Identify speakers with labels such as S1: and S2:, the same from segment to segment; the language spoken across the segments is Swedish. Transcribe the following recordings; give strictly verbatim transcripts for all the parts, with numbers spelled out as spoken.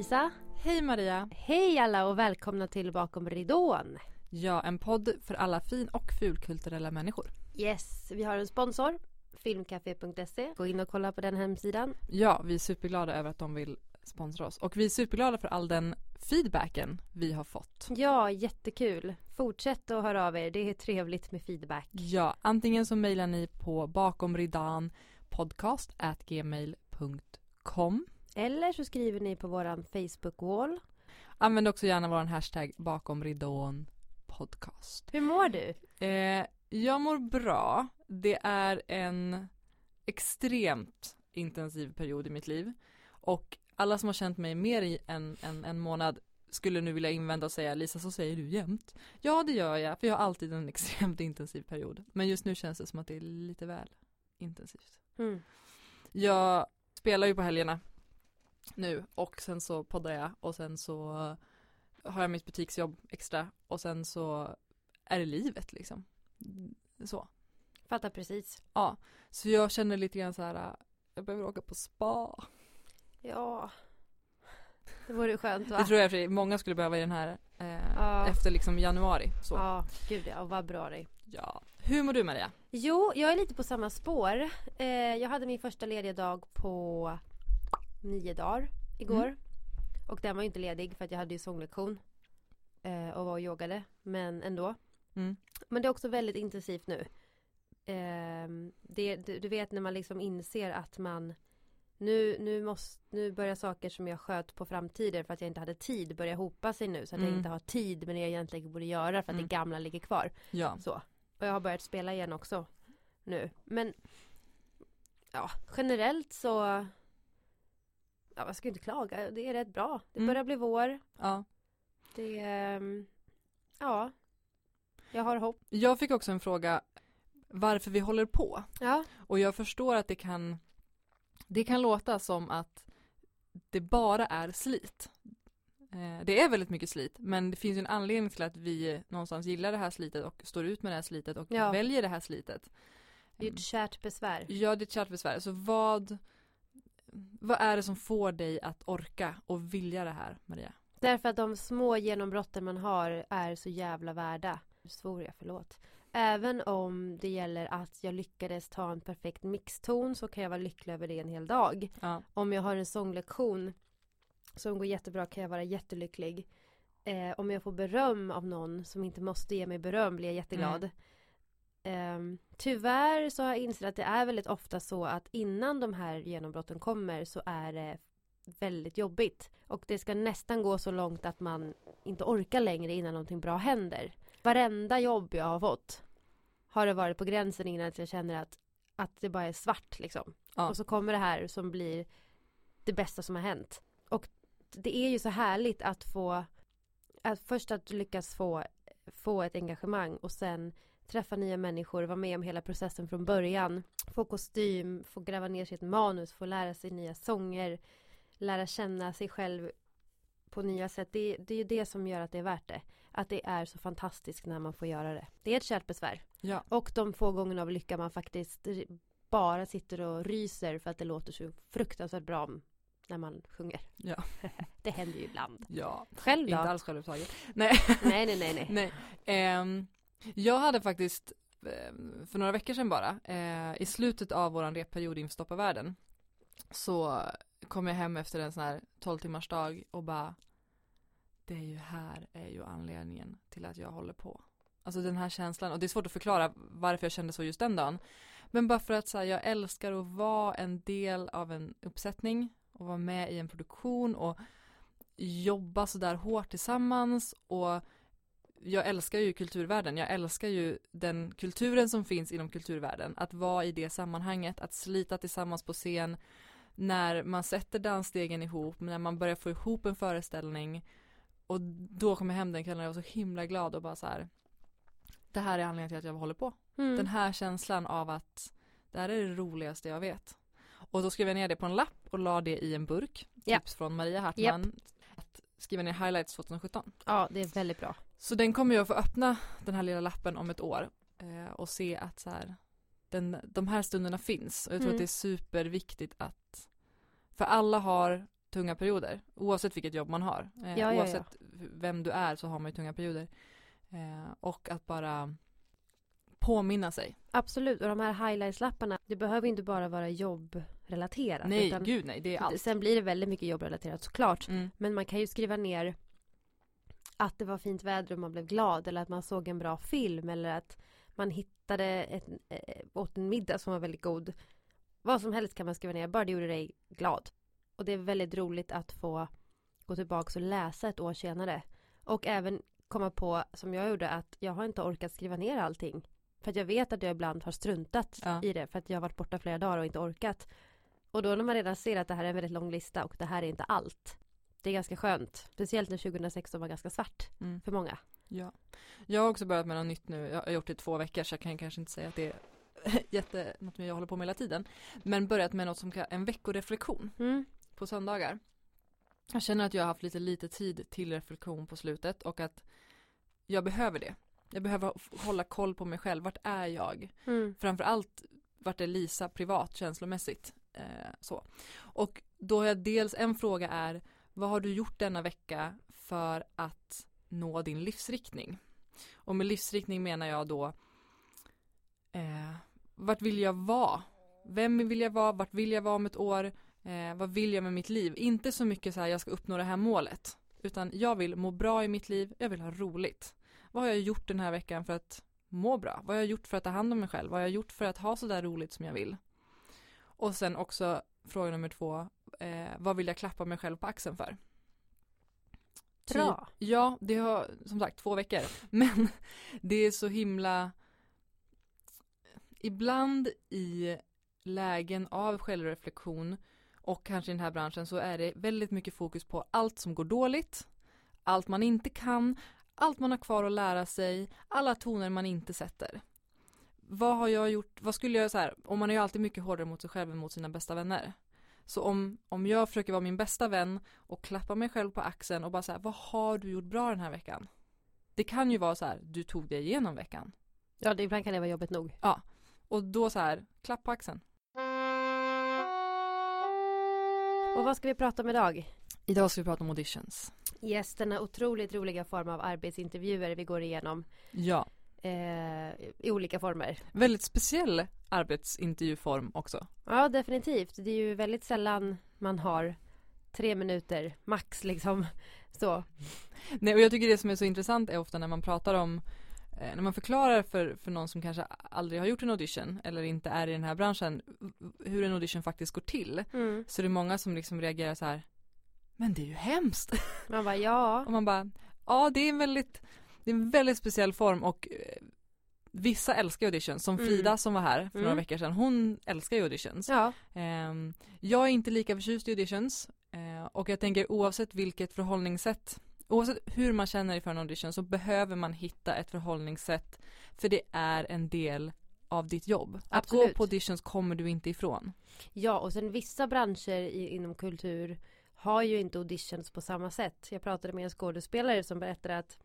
S1: Lisa.
S2: Hej Maria.
S1: Hej alla och välkomna till Bakom ridån.
S2: Ja, en podd för alla fin- och fulkulturella människor.
S1: Yes, vi har en sponsor, filmcafé punkt se. Gå in och kolla på den hemsidan.
S2: Ja, vi är superglada över att de vill sponsra oss. Och vi är superglada för all den feedbacken vi har fått.
S1: Ja, jättekul. Fortsätt att höra av er, det är trevligt med feedback.
S2: Ja, antingen så mejlar ni på bakomridan podcast at gmail punkt com.
S1: Eller så skriver ni på våran Facebook-wall.
S2: Använd också gärna våran hashtag bakomridån podcast.
S1: Hur mår du?
S2: Eh, jag mår bra. Det är en extremt intensiv period i mitt liv. Och alla som har känt mig mer i en, en, en månad skulle nu vilja invända och säga: Lisa, så säger du jämt. Ja, det gör jag, för jag har alltid en extremt intensiv period. Men just nu känns det som att det är lite väl intensivt.
S1: Mm.
S2: Jag spelar ju på helgerna nu och sen så poddar jag och sen så har jag mitt butiksjobb extra och sen så är det livet liksom. Så.
S1: Fattar precis.
S2: Ja, så jag känner lite grann så här: jag behöver åka på spa.
S1: Ja, det vore skönt, va?
S2: Det tror jag för många skulle behöva i den här eh,
S1: Ja.
S2: efter liksom januari. Så.
S1: Ja, gud ja, vad bra det.
S2: Ja. Hur mår du, Maria?
S1: Jo, jag är lite på samma spår. Eh, jag hade min första lediga dag på nio dagar igår.
S2: Mm.
S1: Och den var ju inte ledig för att jag hade ju sånglektion eh, och var och yogade. Men ändå.
S2: Mm.
S1: Men det är också väldigt intensivt nu. Eh, det, du, du vet när man liksom inser att man nu, nu, måste, nu börjar saker som jag sköt på framtiden för att jag inte hade tid börja hopa sig nu. Så att
S2: Mm.
S1: jag inte har tid med det jag egentligen borde göra för att
S2: Mm.
S1: det gamla ligger kvar.
S2: Ja.
S1: Så. Och jag har börjat spela igen också nu. Men ja, generellt så ja, jag ska inte klaga. Det är rätt bra. Det
S2: Mm.
S1: börjar bli vår.
S2: Ja.
S1: Det ehm, ja. Jag har hopp.
S2: Jag fick också en fråga varför vi håller på.
S1: Ja.
S2: Och jag förstår att det kan det kan låta som att det bara är slit. Eh, det är väldigt mycket slit, men det finns ju en anledning till att vi någonstans gillar det här slitet och står ut med det här slitet och
S1: Ja.
S2: väljer det här slitet.
S1: Det är ett kärt besvär.
S2: Ja, det är ett kärt besvär. Så vad, vad är det som får dig att orka och vilja det här, Maria?
S1: Därför att de små genombrotten man har är så jävla värda. Svor jag, förlåt. Även om det gäller att jag lyckades ta en perfekt mixton så kan jag vara lycklig över det en hel dag.
S2: Ja.
S1: Om jag har en sånglektion som går jättebra kan jag vara jättelycklig. Eh, om jag får beröm av någon som inte måste ge mig beröm blir jag jätteglad. Mm. Eh, tyvärr så har jag insett att det är väldigt ofta så att innan de här genombrotten kommer så är det väldigt jobbigt. Och det ska nästan gå så långt att man inte orkar längre innan någonting bra händer. Varenda jobb jag har fått har det varit på gränsen innan att jag känner att, att det bara är svart liksom.
S2: Ja.
S1: Och så kommer det här som blir det bästa som har hänt. Och det är ju så härligt att få att först att lyckas få, få ett engagemang och sen träffa nya människor, vara med om hela processen från början. Få kostym, få gräva ner sitt manus, få lära sig nya sånger, lära känna sig själv på nya sätt. Det, det är ju det som gör att det är värt det. Att det är så fantastiskt när man får göra det. Det är ett kärt besvär.
S2: Ja.
S1: Och de få gångerna av lycka man faktiskt bara sitter och ryser för att det låter så fruktansvärt bra när man sjunger.
S2: Ja.
S1: Det händer ju ibland.
S2: Ja.
S1: Själv då?
S2: Inte alls självupptaget. Nej.
S1: Nej, nej, nej, nej.
S2: Nej. Ehm, jag hade faktiskt eh, för några veckor sedan bara eh, i slutet av våran repperiod inför Stoppa världen så kom jag hem efter en sån här tolv timmars dag och bara det är ju här är ju anledningen till att jag håller på. Alltså den här känslan, och det är svårt att förklara varför jag kände så just den dagen. Men bara för att så här, jag älskar att vara en del av en uppsättning och vara med i en produktion och jobba så där hårt tillsammans. Och jag älskar ju kulturvärlden. Jag älskar ju den kulturen som finns inom kulturvärlden. Att vara i det sammanhanget, att slita tillsammans på scen. När man sätter dansstegen ihop, när man börjar få ihop en föreställning. Och då kom jag hem den kvällen och jag var så himla glad och bara så här. Det här är anledningen till att jag håller på.
S1: Mm.
S2: Den här känslan av att det här är det roligaste jag vet. Och då skrev jag ner det på en lapp och la det i en burk.
S1: Ja.
S2: Tips från Maria Hartman. Yep. Att skriva ner highlights tjugosjutton.
S1: Ja, det är väldigt bra.
S2: Så den kommer jag att få öppna, den här lilla lappen, om ett år. Eh, och se att så här, den, de här stunderna finns. Och jag tror
S1: Mm.
S2: att det är superviktigt att, för alla har tunga perioder. Oavsett vilket jobb man har. Eh,
S1: Ja, ja, ja.
S2: oavsett vem du är så har man ju tunga perioder. Eh, och att bara påminna sig.
S1: Absolut, och de här highlights-lapparna, det behöver inte bara vara jobbrelaterat.
S2: Nej,
S1: utan
S2: gud nej, det är allt.
S1: sen blir det väldigt mycket jobbrelaterat såklart.
S2: Mm.
S1: Men man kan ju skriva ner att det var fint väder och man blev glad. Eller att man såg en bra film. Eller att man hittade ett, äh, åt en middag som var väldigt god. Vad som helst kan man skriva ner. Bara det gjorde dig glad. Och det är väldigt roligt att få gå tillbaka och läsa ett år senare. Och även komma på, som jag gjorde, att jag har inte orkat skriva ner allting. För att jag vet att jag ibland har struntat
S2: Ja.
S1: i det. För att jag har varit borta flera dagar och inte orkat. Och då när man redan ser att det här är en väldigt lång lista och det här är inte allt. Det är ganska skönt. Speciellt när tjugohundrasexton var ganska svart
S2: Mm.
S1: för många.
S2: Ja. Jag har också börjat med något nytt nu. Jag har gjort det i två veckor så jag kan kanske inte säga att det är jätte, något jag håller på med hela tiden. Men börjat med något som kan, en veckoreflektion
S1: Mm.
S2: på söndagar. Jag känner att jag har haft lite lite tid till reflektion på slutet och att jag behöver det. Jag behöver hålla koll på mig själv. Vart är jag?
S1: Mm.
S2: Framförallt vart är Lisa privat, känslomässigt. Eh, så. Och då har jag dels en fråga är, vad har du gjort denna vecka för att nå din livsriktning? Och med livsriktning menar jag då eh, vart vill jag vara? Vem vill jag vara? Vart vill jag vara om ett år? Eh, vad vill jag med mitt liv? Inte så mycket så här, jag ska uppnå det här målet. Utan jag vill må bra i mitt liv. Jag vill ha roligt. Vad har jag gjort den här veckan för att må bra? Vad har jag gjort för att ta hand om mig själv? Vad har jag gjort för att ha så där roligt som jag vill? Och sen också fråga nummer två. Eh, vad vill jag klappa mig själv på axeln för?
S1: Bra.
S2: Typ, ja, det har som sagt två veckor. Men det är så himla... Ibland i lägen av självreflektion och kanske i den här branschen så är det väldigt mycket fokus på allt som går dåligt, allt man inte kan, allt man har kvar att lära sig, alla toner man inte sätter. Vad har jag gjort, vad skulle jag så här, och man är ju alltid mycket hårdare mot sig själv än mot sina bästa vänner. Så om, om jag försöker vara min bästa vän och klappa mig själv på axeln och bara så här, vad har du gjort bra den här veckan? Det kan ju vara så här, du tog dig igenom veckan.
S1: Ja, det, ibland kan det vara jobbigt nog.
S2: Ja, och då så här, klapp på axeln.
S1: Och vad ska vi prata om idag?
S2: Idag ska vi prata om auditions.
S1: Yes, denna otroligt roliga form av arbetsintervjuer vi går igenom
S2: Ja.
S1: eh, i olika former.
S2: Väldigt speciell arbetsintervjuform också.
S1: Ja, definitivt. Det är ju väldigt sällan man har tre minuter max liksom. Så.
S2: Nej, och jag tycker det som är så intressant är ofta när man pratar om eh, när man förklarar för, för någon som kanske aldrig har gjort en audition eller inte är i den här branschen hur en audition faktiskt går till.
S1: Mm.
S2: Så det är många som liksom reagerar så här, men det är ju hemskt.
S1: Man bara, ja.
S2: Och man bara, ja det är en väldigt, det är en väldigt speciell form och eh, vissa älskar auditions. Som Frida
S1: Mm.
S2: som var här för
S1: Mm.
S2: några veckor sedan, hon älskar ju auditions.
S1: Ja.
S2: Eh, jag är inte lika förtjust i auditions eh, och jag tänker oavsett vilket förhållningssätt, oavsett hur man känner inför en audition så behöver man hitta ett förhållningssätt för det är en del av ditt jobb. Att
S1: Absolut.
S2: gå på auditions kommer du inte ifrån.
S1: Ja, och sen vissa branscher i, inom kultur har ju inte auditions på samma sätt. Jag pratade med en skådespelare som berättade att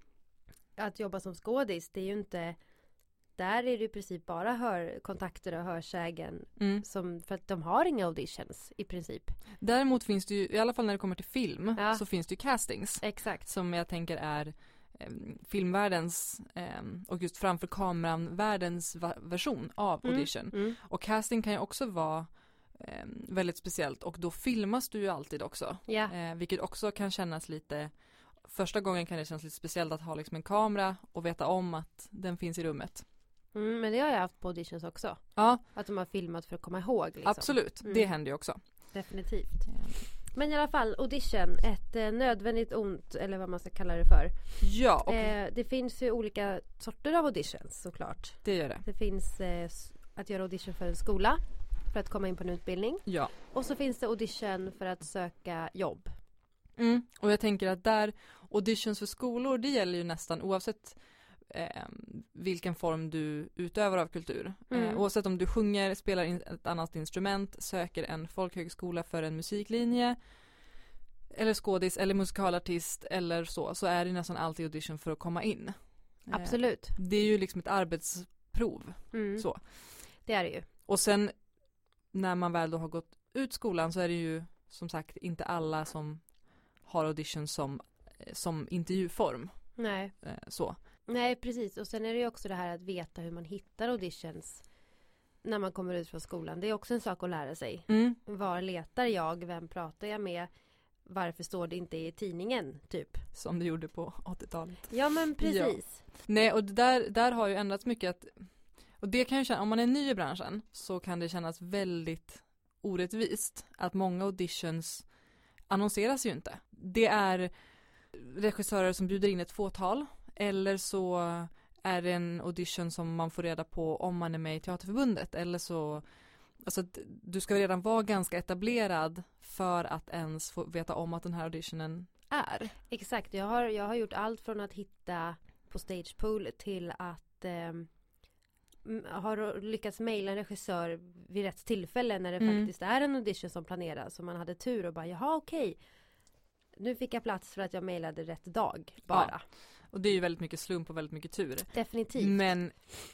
S1: att jobba som skådis, det är ju inte, där är det i princip bara hör, kontakter och hörsägen
S2: Mm.
S1: som, för att de har inga auditions i princip.
S2: Däremot finns det ju, i alla fall när det kommer till film,
S1: Ja.
S2: så finns det ju castings.
S1: Exakt.
S2: Som jag tänker är eh, filmvärldens eh, och just framför kameran världens va- version av
S1: Mm.
S2: audition.
S1: Mm.
S2: Och casting kan ju också vara eh, väldigt speciellt och då filmas du ju alltid också.
S1: Ja.
S2: Eh, vilket också kan kännas lite, första gången kan det kännas lite speciellt att ha liksom en kamera och veta om att den finns i rummet.
S1: Mm, men det har jag haft på auditions också.
S2: Ja,
S1: Att de har filmat för att komma ihåg. Liksom.
S2: absolut.
S1: Mm.
S2: Det händer ju också.
S1: Definitivt. Men i alla fall, audition. Ett eh, nödvändigt ont, eller vad man ska kalla det för.
S2: Ja, och
S1: Eh, det finns ju olika sorter av auditions såklart.
S2: det gör det.
S1: Det finns eh, s- att göra audition för en skola. För att komma in på en utbildning.
S2: Ja.
S1: Och så finns det audition för att söka jobb.
S2: Mm. Och jag tänker att där auditions för skolor, det gäller ju nästan oavsett eh, vilken form du utövar av kultur.
S1: Mm.
S2: Eh, oavsett om du sjunger, spelar in ett annat instrument, söker en folkhögskola för en musiklinje eller skådis eller musikalartist eller så, så är det nästan alltid audition för att komma in. Eh,
S1: Absolut.
S2: det är ju liksom ett arbetsprov.
S1: Mm.
S2: Så.
S1: Det är det ju.
S2: Och sen när man väl då har gått ut skolan så är det ju som sagt inte alla som har audition som, som intervjuform.
S1: Nej.
S2: Så.
S1: Nej, precis. Och sen är det ju också det här att veta hur man hittar auditions när man kommer ut från skolan. Det är också en sak att lära sig.
S2: Mm.
S1: Var letar jag? Vem pratar jag med? Varför står det inte i tidningen, typ?
S2: Som det gjorde på åttiotalet.
S1: Ja, men precis.
S2: Ja. Nej, och det där, där har ju ändrats mycket att, och det kan ju kännas, om man är ny i branschen så kan det kännas väldigt orättvist att många auditions annonseras ju inte. Det är regissörer som bjuder in ett fåtal, eller så är det en audition som man får reda på om man är med i Teaterförbundet, eller så, alltså du ska redan vara ganska etablerad för att ens få veta om att den här auditionen är.
S1: Exakt, jag har, jag har gjort allt från att hitta på Stagepool till att eh, har lyckats mejla en regissör vid rätt tillfälle när det mm. faktiskt är en audition som planeras, så man hade tur och bara, jaha okej, nu fick jag plats för att jag mejlade rätt dag bara. Ja.
S2: Och det är ju väldigt mycket slump och väldigt mycket tur.
S1: Definitivt.
S2: Men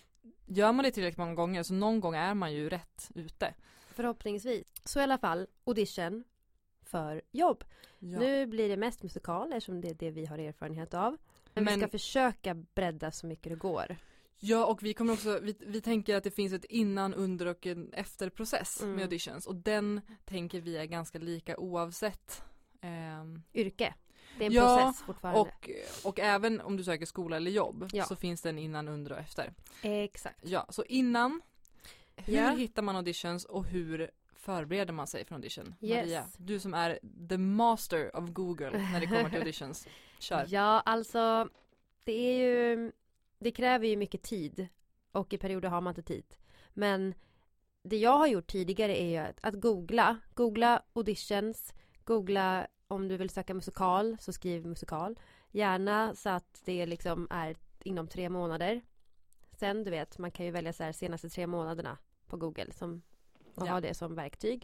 S2: gör man det tillräckligt många gånger så någon gång är man ju rätt ute.
S1: Förhoppningsvis. Så i alla fall, audition för jobb. Ja. Nu blir det mest musikal eftersom det är det vi har erfarenhet av. Men, Men vi ska försöka bredda så mycket det går.
S2: Ja, och vi kommer också, vi, vi tänker att det finns ett innan, under och en efterprocess mm. med auditions. Och den tänker vi är ganska lika oavsett ehm,
S1: yrke. Det är en
S2: ja,
S1: process fortfarande.
S2: Och, och även om du söker skola eller jobb
S1: ja.
S2: så finns det en innan, under och efter.
S1: Exakt.
S2: Ja, så innan, hur
S1: ja.
S2: hittar man auditions och hur förbereder man sig för audition?
S1: Yes.
S2: Maria, du som är the master of Google när det kommer till auditions. Kör.
S1: Ja, alltså det är ju, det kräver ju mycket tid och i perioder har man inte tid. Men det jag har gjort tidigare är ju att, att googla, googla auditions, googla om du vill söka musikal så skriv musikal. Gärna så att det liksom är inom tre månader. Sen du vet, man kan ju välja så här senaste tre månaderna på Google som, och ja. ha det som verktyg.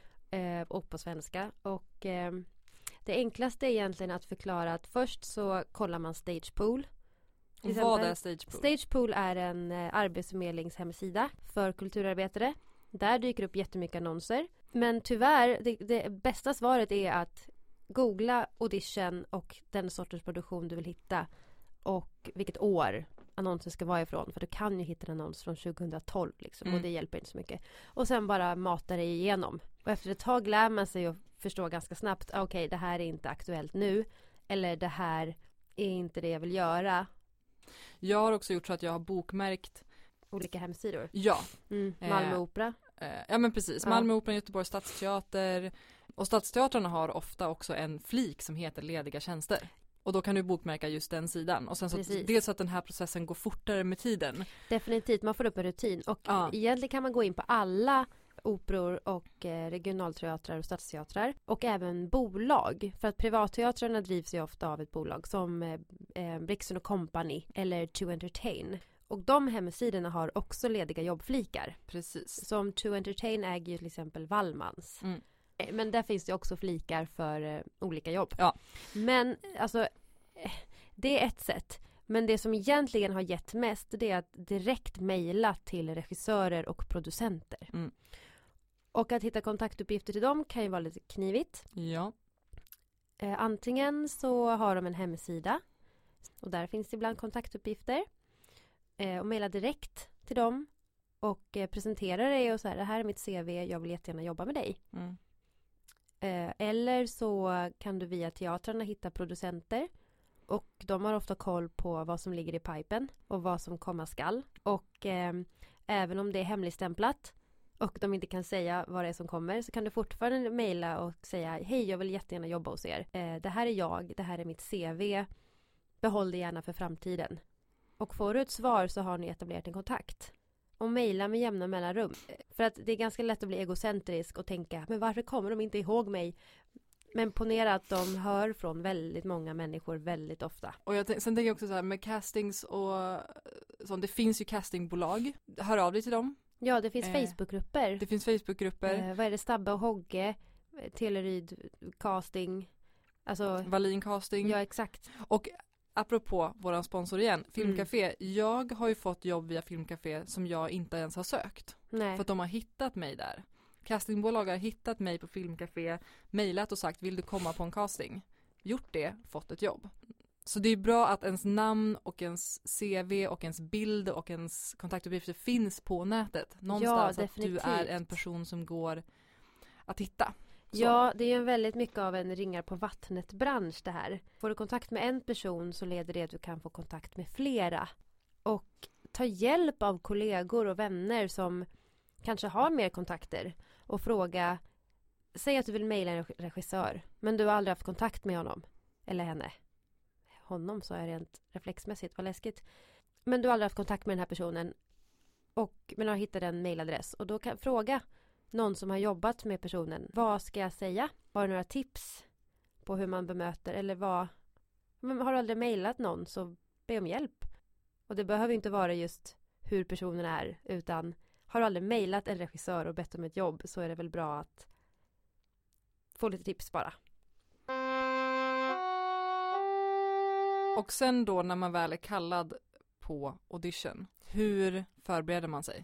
S1: Eh, och på svenska. Och eh, det enklaste är egentligen att förklara att först så kollar man Stagepool.
S2: Och vad är Stagepool?
S1: Stagepool är en eh, arbetsförmedlingshemsida för kulturarbetare. Där dyker upp jättemycket annonser. Men tyvärr, det, det bästa svaret är att googla audition och den sortens produktion du vill hitta och vilket år annonsen ska vara ifrån, för du kan ju hitta en annons från tjugohundratolv liksom, mm. och det hjälper inte så mycket. Och sen bara mata dig igenom. Och efter ett tag lär man sig och förstår ganska snabbt, okej, okay, det här är inte aktuellt nu, eller det här är inte det jag vill göra.
S2: Jag har också gjort så att jag har bokmärkt
S1: olika hemsidor.
S2: Ja.
S1: Mm. Malmö
S2: eh,
S1: Opera.
S2: Eh, ja men precis,
S1: ja.
S2: Malmö Opera, Göteborgs Stadsteater. Och stadsteatrarna har ofta också en flik som heter lediga tjänster. Och då kan du bokmärka just den sidan. Och sen så att, dels att den här processen går fortare med tiden.
S1: Definitivt, man får upp en rutin. Och ja. egentligen kan man gå in på alla operor och eh, regionalteatrar och stadsteatrar. Och även bolag. För att privatteatrarna drivs ju ofta av ett bolag som eh, Brixton och Company eller To Entertain. Och de hemsidorna har också lediga jobbflikar.
S2: Precis.
S1: Som To Entertain äger ju till exempel Wallmans. Mm. Men där finns det också flikar för eh, olika jobb.
S2: Ja.
S1: Men alltså, det är ett sätt. Men det som egentligen har gett mest, det är att direkt mejla till regissörer och producenter. Mm. Och att hitta kontaktuppgifter till dem kan ju vara lite knivigt.
S2: Ja.
S1: Eh, antingen så har de en hemsida. Och där finns det ibland kontaktuppgifter. Eh, och mejla direkt till dem. Och eh, presentera dig och så här, det här är mitt C V, jag vill jättegärna jobba med dig. Mm. Eh, eller så kan du via teatrarna hitta producenter. Och de har ofta koll på vad som ligger i pipen och vad som komma skall. Och eh, även om det är hemligstämplat och de inte kan säga vad det är som kommer, så kan du fortfarande mejla och säga, hej, jag vill jättegärna jobba hos er. Eh, det här är jag, det här är mitt C V. Behåll det gärna för framtiden. Och får du ett svar så har ni etablerat en kontakt. Och mejla med jämna mellanrum. För att det är ganska lätt att bli egocentrisk och tänka, men varför kommer de inte ihåg mig? Men ponera att de hör från väldigt många människor väldigt ofta.
S2: Och jag sen tänker jag också så här med castings och sånt, det finns ju castingbolag. Hör av dig till dem.
S1: Ja, det finns
S2: eh,
S1: Facebookgrupper.
S2: Det finns Facebookgrupper.
S1: Eh, vad är det? Stabbe och Hogge, Teleryd casting. Alltså
S2: Wallin casting.
S1: Ja, exakt.
S2: Och apropå våran sponsor igen, Filmcafé. Mm. Jag har ju fått jobb via Filmcafé som jag inte ens har sökt.
S1: Nej.
S2: För att de har hittat mig där. Castingbolag har hittat mig på Filmcafé, mejlat och sagt vill du komma på en casting? Gjort det, fått ett jobb. Så det är bra att ens namn och ens C V och ens bild och ens kontaktuppgifter finns på nätet. Någonstans
S1: Ja,
S2: att du är en person som går att hitta. Så.
S1: Ja, det är ju väldigt mycket av en ringar på vattnet-bransch det här. Får du kontakt med en person så leder det att du kan få kontakt med flera. Och ta hjälp av kollegor och vänner som kanske har mer kontakter. Och fråga, säg att du vill mejla en regissör, men du har aldrig haft kontakt med honom. Eller henne. Honom så är det rent reflexmässigt, vad läskigt. Men du har aldrig haft kontakt med den här personen. Och, men har hittat en mejladress. Och då kan fråga någon som har jobbat med personen. Vad ska jag säga? Har du några tips på hur man bemöter? Eller vad? Men har du aldrig mejlat någon så be om hjälp. Och det behöver inte vara just hur personen är. Utan har du aldrig mejlat en regissör och bett om ett jobb så är det väl bra att få lite tips bara.
S2: Och sen då när man väl är kallad på audition, hur förbereder man sig?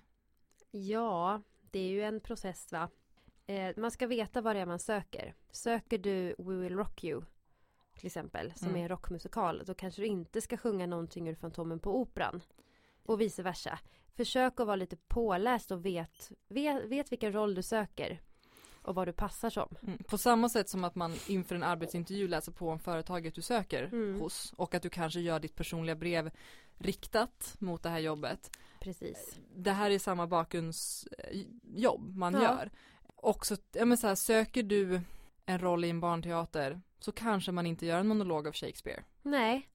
S1: Ja, det är ju en process va. Eh, man ska veta vad det är man söker. Söker du We Will Rock You till exempel, som
S2: Mm.
S1: är en rockmusikal, då kanske du inte ska sjunga någonting ur Fantomen på Operan. Och vice versa. Försök att vara lite påläst och vet, vet, vet vilken roll du söker. Och vad du passar som.
S2: Mm. På samma sätt som att man inför en arbetsintervju läser på om företaget du söker
S1: Mm.
S2: hos. Och att du kanske gör ditt personliga brev riktat mot det här jobbet.
S1: Precis.
S2: Det här är samma bakgrundsjobb man
S1: Ja.
S2: gör. Och så, ja men så här, söker du en roll i en barnteater så kanske man inte gör en monolog av Shakespeare.
S1: Nej.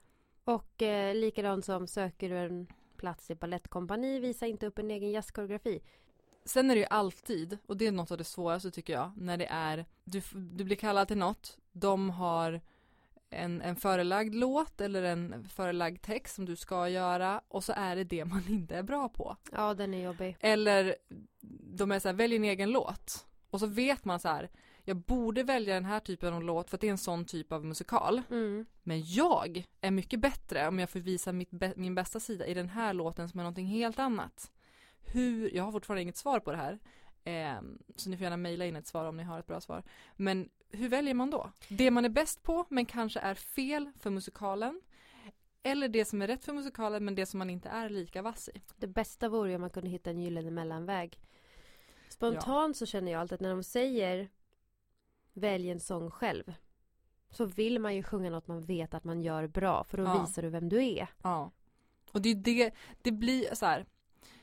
S1: Och eh, likadant som söker du en plats i ballettkompani, visa inte upp en egen jazzkoreografi.
S2: Sen är det ju alltid, och det är något av det svåraste tycker jag, när det är, du, du blir kallad till något, de har en, en förelagd låt eller en förelagd text som du ska göra och så är det det man inte är bra på.
S1: Ja, den är jobbig.
S2: Eller de är så här, välj en egen låt. Och så vet man så här, jag borde välja den här typen av låt för att det är en sån typ av musikal.
S1: Mm.
S2: Men jag är mycket bättre om jag får visa mitt, min bästa sida i den här låten som är någonting helt annat. Hur, jag har fortfarande inget svar på det här. Eh, så ni får gärna mejla in ett svar om ni har ett bra svar. Men hur väljer man då? Det man är bäst på men kanske är fel för musikalen. Eller det som är rätt för musikalen men det som man inte är lika vass i.
S1: Det bästa vore ju om man kunde hitta en gyllene mellanväg. Spontant ja. Så känner jag alltid att när de säger välj en sång själv så vill man ju sjunga något man vet att man gör bra för då
S2: ja.
S1: visar du vem du är.
S2: Ja. Och det är det, det blir så här.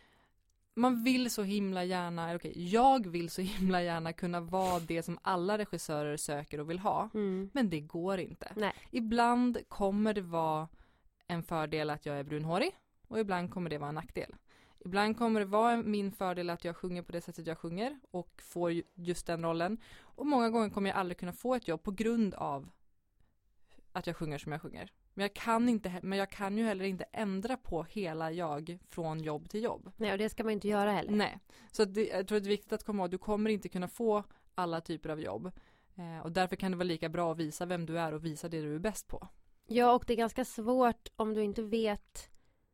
S2: Man vill så himla gärna, okej, jag vill så himla gärna kunna vara det som alla regissörer söker och vill ha.
S1: Mm.
S2: Men det går inte.
S1: Nej.
S2: Ibland kommer det vara en fördel att jag är brunhårig och ibland kommer det vara en nackdel. Ibland kommer det vara min fördel att jag sjunger på det sättet jag sjunger och får just den rollen. Och många gånger kommer jag aldrig kunna få ett jobb på grund av att jag sjunger som jag sjunger. Men jag kan inte, men jag kan ju heller inte ändra på hela jag från jobb till jobb.
S1: Nej, och det ska man inte göra heller.
S2: Nej, så det, jag tror att det är viktigt att komma ihåg. Du kommer inte kunna få alla typer av jobb. Eh, och därför kan det vara lika bra att visa vem du är och visa det du är bäst på.
S1: Ja, och det är ganska svårt om du inte vet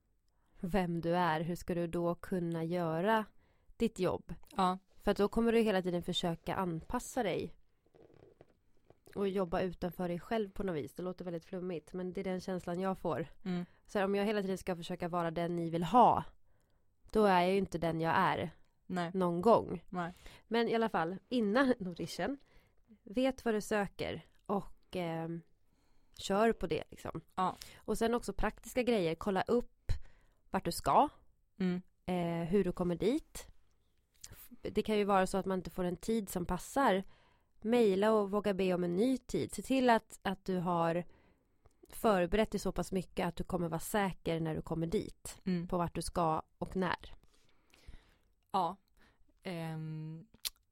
S1: vem du är. Hur ska du då kunna göra ditt jobb?
S2: Ja.
S1: För att då kommer du hela tiden försöka anpassa dig. Och jobba utanför dig själv på något vis. Det låter väldigt flummigt. Men det är den känslan jag får.
S2: Mm.
S1: Så här, om jag hela tiden ska försöka vara den ni vill ha. Då är jag ju inte den jag är.
S2: Nej.
S1: Någon gång.
S2: Nej.
S1: Men i alla fall. Innan en audition. Vet vad du söker. Och eh, kör på det liksom.
S2: Ja.
S1: Och sen också praktiska grejer. Kolla upp vart du ska.
S2: Mm.
S1: Eh, hur du kommer dit. Det kan ju vara så att man inte får en tid som passar. Maila och våga be om en ny tid. Se till att, att du har förberett dig så pass mycket att du kommer vara säker när du kommer dit.
S2: Mm.
S1: På vart du ska och när.
S2: Ja. Um,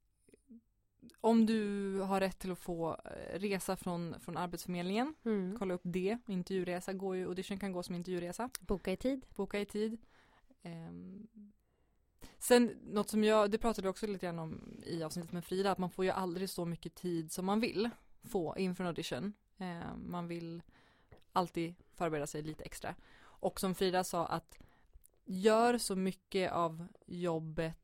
S2: om du har rätt till att få resa från, från Arbetsförmedlingen.
S1: Mm.
S2: Kolla upp det. Intervjuresa går ju. Audition kan gå som intervjuresa.
S1: Boka i tid.
S2: Boka i tid. Um, Sen, något som jag, det pratade jag också lite grann om i avsnittet med Frida, att man får ju aldrig så mycket tid som man vill få inför en audition. Eh, man vill alltid förbereda sig lite extra. Och som Frida sa, att gör så mycket av jobbet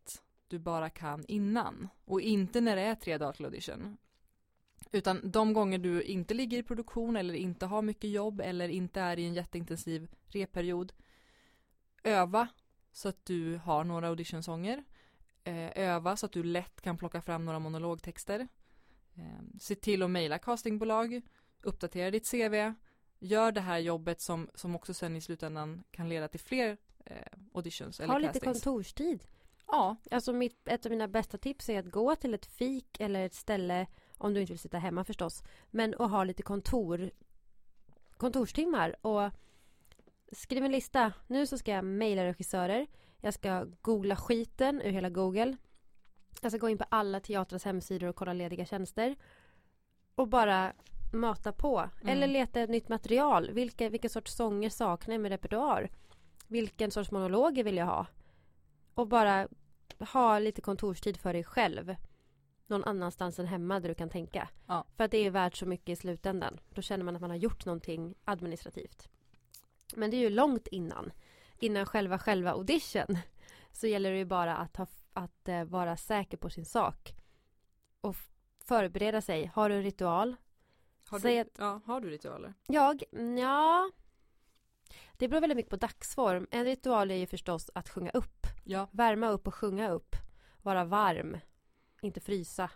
S2: du bara kan innan. Och inte när det är tre dagar till audition. Utan de gånger du inte ligger i produktion eller inte har mycket jobb eller inte är i en jätteintensiv reperiod. Öva så att du har några auditionsånger. Eh, öva så att du lätt kan plocka fram några monologtexter. Eh, se till att mejla castingbolag. Uppdatera ditt C V. Gör det här jobbet som, som också sen i slutändan kan leda till fler eh, auditions eller
S1: ha
S2: castings.
S1: lite kontorstid.
S2: Ja.
S1: Alltså mitt, ett av mina bästa tips är att gå till ett fik eller ett ställe, om du inte vill sitta hemma förstås, men att ha lite kontor kontorstimmar och skriv en lista. Nu så ska jag mejla regissörer. Jag ska googla skiten ur hela Google. Jag ska gå in på alla teatrars hemsidor och kolla lediga tjänster. Och bara mata på. Mm. Eller leta ett nytt material. Vilka, vilka sorts sånger saknar jag med repertoar? Vilken sorts monologer vill jag ha? Och bara ha lite kontorstid för dig själv. Någon annanstans än hemma där du kan tänka.
S2: Ja.
S1: För att det är värt så mycket i slutändan. Då känner man att man har gjort någonting administrativt. Men det är ju långt innan. Innan själva själva audition. Så gäller det ju bara att, ha, att uh, vara säker på sin sak. Och f- förbereda sig. Har du en ritual?
S2: Har
S1: Säg
S2: du,
S1: att,
S2: ja, har du ritualer?
S1: Jag? Ja. Det beror väldigt mycket på dagsform. En ritual är ju förstås att sjunga upp.
S2: Ja.
S1: Värma upp och sjunga upp. Vara varm. Inte frysa.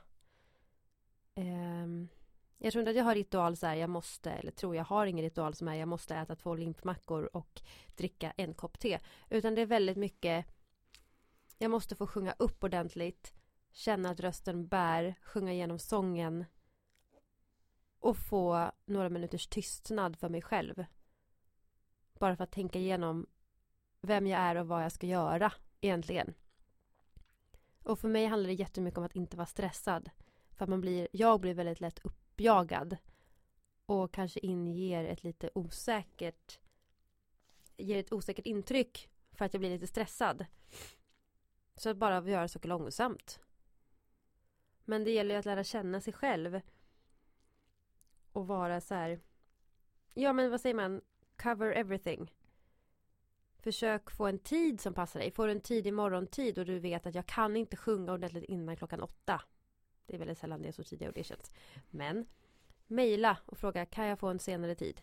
S1: Um, jag tror inte att jag har ritual så här, jag måste, eller tror jag har ingen ritual som är jag måste äta två limpmackor och dricka en kopp te. Utan det är väldigt mycket, jag måste få sjunga upp ordentligt, känna att rösten bär, sjunga igenom sången och få några minuters tystnad för mig själv. Bara för att tänka igenom vem jag är och vad jag ska göra egentligen. Och för mig handlar det jättemycket om att inte vara stressad. För att man blir, jag blir väldigt lätt uppjagad. Och kanske inger ett lite osäkert, ger ett osäkert intryck för att jag blir lite stressad. Så att bara göra saker långsamt. Men det gäller ju att lära känna sig själv. Och vara så här, ja men vad säger man? Cover everything. Försök få en tid som passar dig. Får du en tid i morgontid och du vet att jag kan inte sjunga ordentligt innan klockan åtta. Det är väldigt sällan det är så tidiga auditions. Men mejla och fråga, kan jag få en senare tid?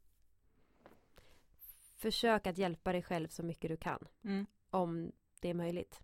S1: Försök att hjälpa dig själv så mycket du kan. Mm. Om det är möjligt.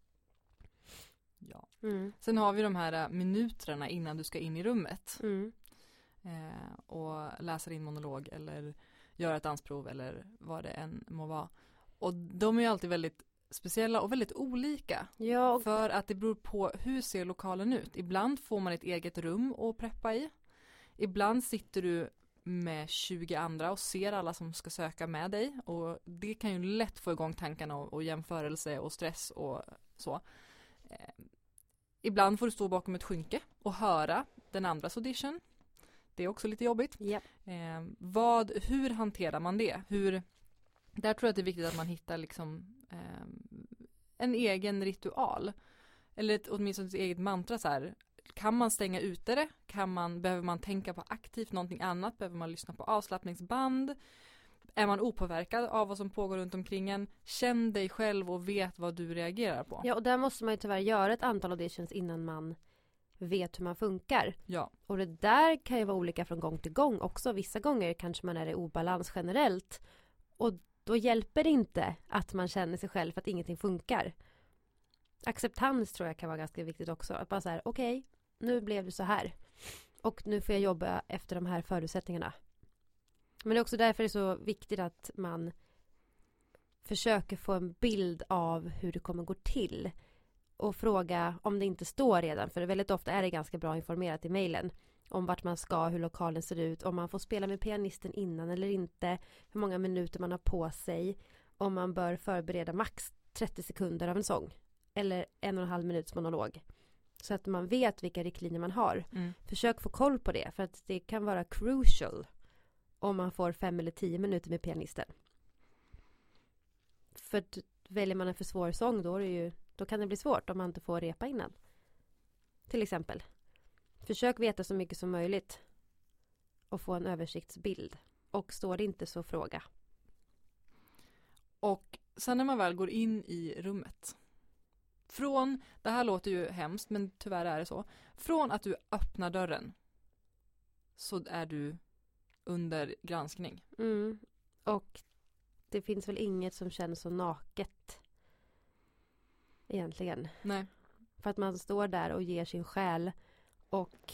S2: Ja.
S1: Mm.
S2: Sen har vi de här minuterna innan du ska in i rummet.
S1: Mm.
S2: Eh, och läsa din monolog eller göra ett dansprov eller vad det än må vara. Och de är ju alltid väldigt speciella och väldigt olika.
S1: Ja, och...
S2: För att det beror på hur ser lokalen ut. Ibland får man ett eget rum att preppa i. Ibland sitter du med tjugo andra och ser alla som ska söka med dig. Och det kan ju lätt få igång tankarna och, och jämförelse och stress och så. Eh, ibland får du stå bakom ett skynke och höra den andras audition. Det är också lite jobbigt.
S1: Yep.
S2: Eh, vad, hur hanterar man det? Hur, där tror jag att det är viktigt att man hittar liksom, eh, en egen ritual. Eller ett, åtminstone ett eget mantra. Så här. Kan man stänga ute det? Kan man, behöver man tänka på aktivt någonting annat? Behöver man lyssna på avslappningsband? Är man opåverkad av vad som pågår runt omkring en? Känn dig själv och vet vad du reagerar på.
S1: Ja, och där måste man ju tyvärr göra ett antal auditions innan man vet hur man funkar.
S2: Ja.
S1: Och det där kan ju vara olika från gång till gång också. Vissa gånger kanske man är i obalans generellt. Och då hjälper det inte att man känner sig själv för att ingenting funkar. Acceptans tror jag kan vara ganska viktigt också. Att bara så här, okej, okay, nu blev det så här. Och nu får jag jobba efter de här förutsättningarna. Men det är också därför det är så viktigt att man försöker få en bild av hur det kommer gå till. Och fråga om det inte står redan. För väldigt ofta är det ganska bra informerat i mejlen. Om vart man ska, hur lokalen ser ut. Om man får spela med pianisten innan eller inte. Hur många minuter man har på sig. Om man bör förbereda max trettio sekunder av en sång. Eller en och en halv minuts monolog. Så att man vet vilka riktlinjer man har. Mm. Försök få koll på det. För att det kan vara crucial. Om man får fem eller tio minuter med pianisten. För att väljer man en för svår sång då är det ju... Då kan det bli svårt om man inte får repa innan. Till exempel. Försök veta så mycket som möjligt. Och få en översiktsbild. Och står det inte så fråga.
S2: Och sen när man väl går in i rummet. Från, det här låter ju hemskt men tyvärr är det så. Från att du öppnar dörren så är du under granskning.
S1: Mm. Och det finns väl inget som känns så naket egentligen.
S2: Nej.
S1: För att man står där och ger sin själ och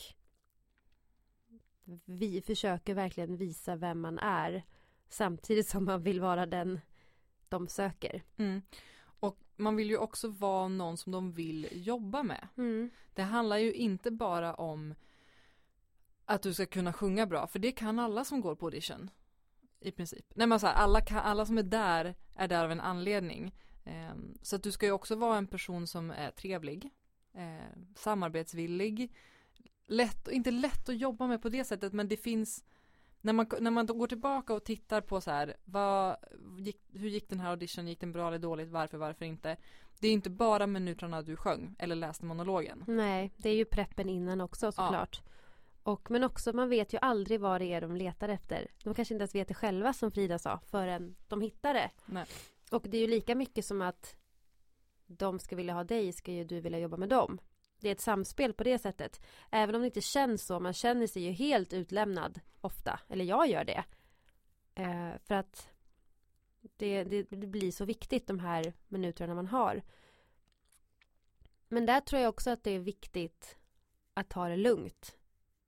S1: vi försöker verkligen visa vem man är samtidigt som man vill vara den de söker.
S2: Mm. Och man vill ju också vara någon som de vill jobba med.
S1: Mm.
S2: Det handlar ju inte bara om att du ska kunna sjunga bra, för det kan alla som går på audition i princip. Nej, men så här, alla, kan, alla som är där är där av en anledning. Eh, så att du ska ju också vara en person som är trevlig, eh, samarbetsvillig, lätt, inte lätt att jobba med på det sättet, men det finns när man, när man går tillbaka och tittar på så här, vad, gick, hur gick den här audition, gick den bra eller dåligt, varför, varför inte? Det är inte bara minuterna du sjöng eller läste monologen.
S1: Nej, det är ju preppen innan också såklart. Ja. Och, men också, man vet ju aldrig vad det är de letar efter. De kanske inte ens vet det själva, som Frida sa, förrän de hittar det.
S2: Nej.
S1: Och det är ju lika mycket som att de ska vilja ha dig, ska ju du vilja jobba med dem. Det är ett samspel på det sättet. Även om det inte känns så, man känner sig ju helt utlämnad ofta. Eller jag gör det. Eh, för att det, det, det blir så viktigt de här minuterna man har. Men där tror jag också att det är viktigt att ta det lugnt.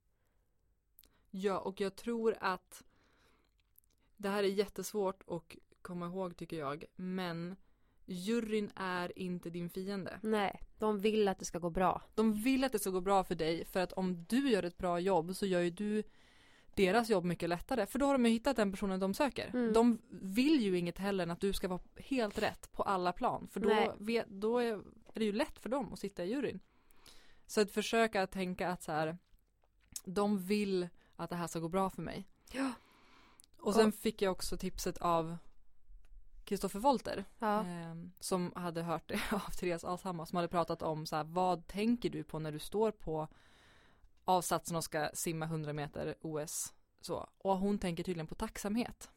S2: Ja, och jag tror att det här är jättesvårt att komma ihåg, tycker jag. Men juryn är inte din fiende.
S1: Nej, de vill att det ska gå bra.
S2: De vill att det ska gå bra för dig, för att om du gör ett bra jobb så gör ju du deras jobb mycket lättare. För då har de ju hittat den personen de söker. Mm. De vill ju inget heller än att du ska vara helt rätt på alla plan. För då, vet, då är det ju lätt för dem att sitta i juryn. Så att försöka tänka att så här, de vill att det här ska gå bra för mig.
S1: Ja.
S2: Och sen fick jag också tipset av Kristoffer Wolter,
S1: ja.
S2: eh, som hade hört det av Therese Alshammar, som hade pratat om så här, vad tänker du på när du står på avsatsen och ska simma hundra meter O S. Så. Och hon tänker tydligen på tacksamhet.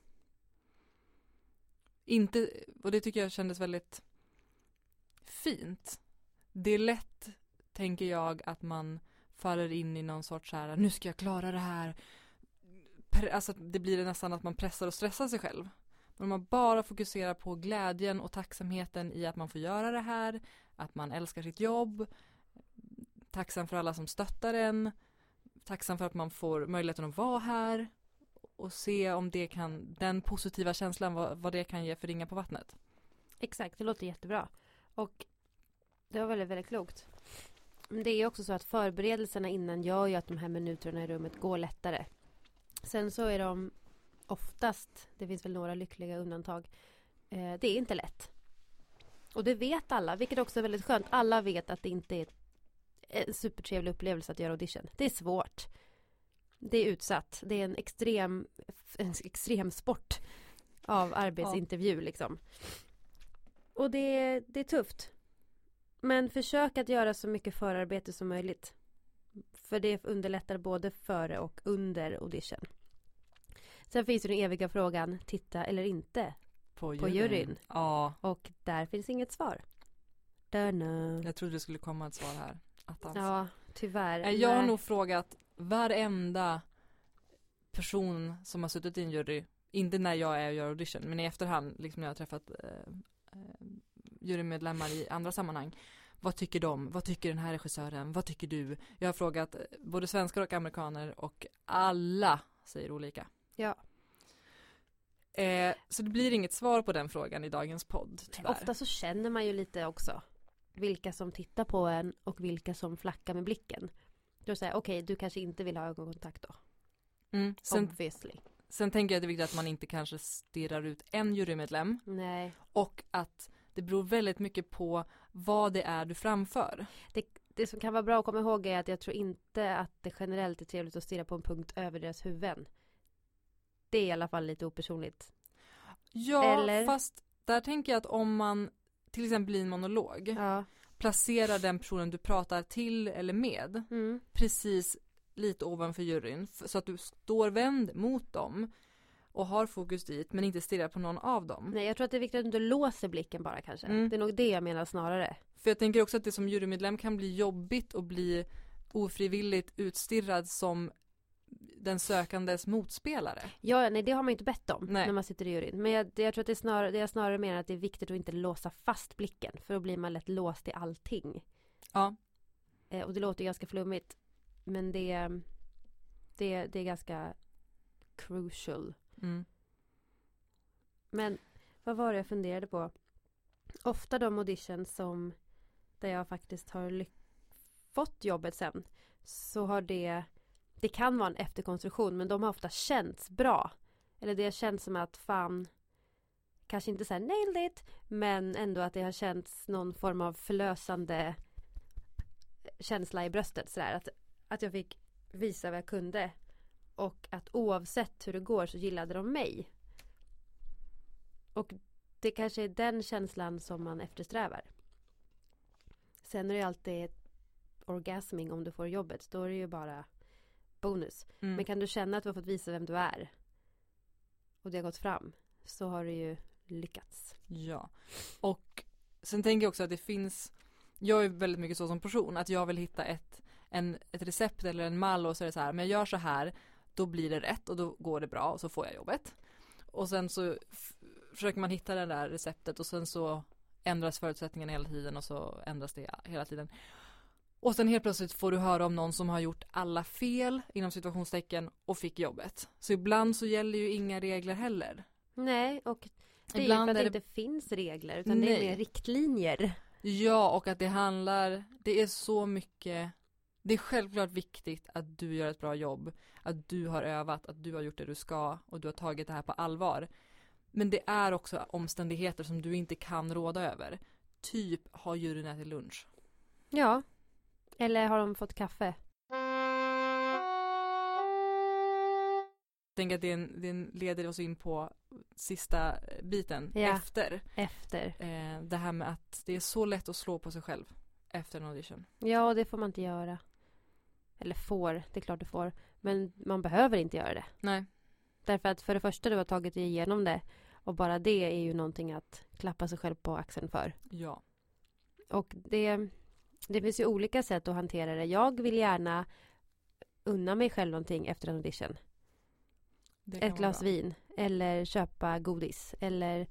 S2: Inte, och det tycker jag kändes väldigt fint. Det är lätt, tänker jag, att man faller in i någon sorts så här, nu ska jag klara det här. Alltså det blir nästan att man pressar och stressar sig själv. Men om man bara fokuserar på glädjen och tacksamheten i att man får göra det här, att man älskar sitt jobb, tacksam för alla som stöttar en, tacksam för att man får möjligheten att vara här och se om det kan, den positiva känslan, vad, vad det kan ge för ringar på vattnet.
S1: Exakt, det låter jättebra. Och det var väldigt, väldigt klokt. Men det är också så att förberedelserna innan gör ju att de här minuterna i rummet går lättare. Sen så är de oftast, det finns väl några lyckliga undantag, eh, det är inte lätt. Och det vet alla, vilket också är väldigt skönt. Alla vet att det inte är en supertrevlig upplevelse att göra audition. Det är svårt. Det är utsatt. Det är en extrem, en extrem sport av arbetsintervju ja. liksom. Och det, det är tufft. Men försök att göra så mycket förarbete som möjligt. För det underlättar både före och under audition. Sen finns det den eviga frågan, titta eller inte på, på juryn.
S2: Ja.
S1: Och där finns inget svar. Dörna.
S2: Jag trodde det skulle komma ett svar här. Attans.
S1: Ja, tyvärr.
S2: Jag har Nej. nog frågat varenda person som har suttit i en jury, inte när jag är och gör audition, men i efterhand, liksom när jag har träffat eh, eh, jurymedlemmar i andra sammanhang. Vad tycker de? Vad tycker den här regissören? Vad tycker du? Jag har frågat både svenskar och amerikaner och alla säger olika.
S1: Ja.
S2: Eh, så det blir inget svar på den frågan i dagens podd, tyvärr.
S1: Ofta så känner man ju lite också vilka som tittar på en och vilka som flackar med blicken. Då säger okej, okay, du kanske inte vill ha ögonkontakt då.
S2: Mm. Sen,
S1: Obviously.
S2: Sen tänker jag att det är viktigt att man inte kanske stirrar ut en jurymedlem.
S1: Nej.
S2: Och att det beror väldigt mycket på vad det är du framför.
S1: Det, det som kan vara bra att komma ihåg är att jag tror inte att det generellt är trevligt att stirra på en punkt över deras huvuden. Det är i alla fall lite opersonligt.
S2: Ja, Eller? fast där tänker jag att om man till exempel i en monolog
S1: ja.
S2: placerar den personen du pratar till eller med
S1: mm.
S2: precis lite ovanför juryn så att du står vänd mot dem och har fokus dit men inte stirrar på någon av dem.
S1: Nej, jag tror att det är viktigt att du inte låser blicken bara kanske.
S2: Mm.
S1: Det är nog det jag menar snarare.
S2: För jag tänker också att det som jurymedlem kan bli jobbigt och bli ofrivilligt utstirrad som den sökandes motspelare.
S1: Ja, nej, det har man ju inte bett om
S2: Nej.
S1: när man sitter i juryn. Men jag, det, jag tror att det är snarare, det jag snarare menar att det är viktigt att inte låsa fast blicken. För då blir man lätt låst i allting.
S2: Ja.
S1: Eh, och det låter ganska flummigt. Men det, det, det är ganska crucial.
S2: Mm.
S1: Men vad var det jag funderade på? Ofta de auditions som där jag faktiskt har lyck- fått jobbet sen, så har det det kan vara en efterkonstruktion, men de har ofta känts bra. Eller det har känts som att fan, kanske inte så här nailed it, men ändå att det har känts någon form av förlösande känsla i bröstet så där, att att jag fick visa vad jag kunde och att oavsett hur det går så gillade de mig. Och det kanske är den känslan som man eftersträvar. Sen är det alltid orgasming om du får jobbet. Då är det ju bara bonus.
S2: Mm.
S1: Men kan du känna att du har fått visa vem du är och det har gått fram, så har du ju lyckats.
S2: Ja. Och sen tänker jag också att det finns, jag är väldigt mycket så som person, att jag vill hitta ett, en, ett recept eller en mall och så är det så här, men jag gör så här, då blir det rätt och då går det bra och så får jag jobbet. Och sen så f- försöker man hitta det där receptet och sen så ändras förutsättningarna hela tiden och så ändras det hela tiden. Och sen helt plötsligt får du höra om någon som har gjort alla fel inom situationstecken och fick jobbet. Så ibland så gäller ju inga regler heller.
S1: Nej, och det är
S2: Ibland
S1: ju för att
S2: är
S1: det
S2: det-
S1: inte finns regler, utan det
S2: Nej.
S1: är mer riktlinjer.
S2: Ja, och att det handlar, det är så mycket, det är självklart viktigt att du gör ett bra jobb, att du har övat, att du har gjort det du ska och du har tagit det här på allvar. Men det är också omständigheter som du inte kan råda över. Typ, har juryn ätit lunch?
S1: Ja. Eller har de fått kaffe?
S2: Jag tänker att det, är en, det är en leder oss in på sista biten
S1: Ja.
S2: efter.
S1: Efter.
S2: Eh, det här med att det är så lätt att slå på sig själv efter en audition.
S1: Ja, det får man inte göra. Eller får, det är klart du får. Men man behöver inte göra det.
S2: Nej.
S1: Därför att för det första du har tagit dig igenom det. Och bara det är ju någonting att klappa sig själv på axeln för.
S2: Ja.
S1: Och det, det finns ju olika sätt att hantera det. Jag vill gärna unna mig själv någonting efter en audition.
S2: Det kan
S1: Ett
S2: vara
S1: glas
S2: bra.
S1: vin. Eller köpa godis. Eller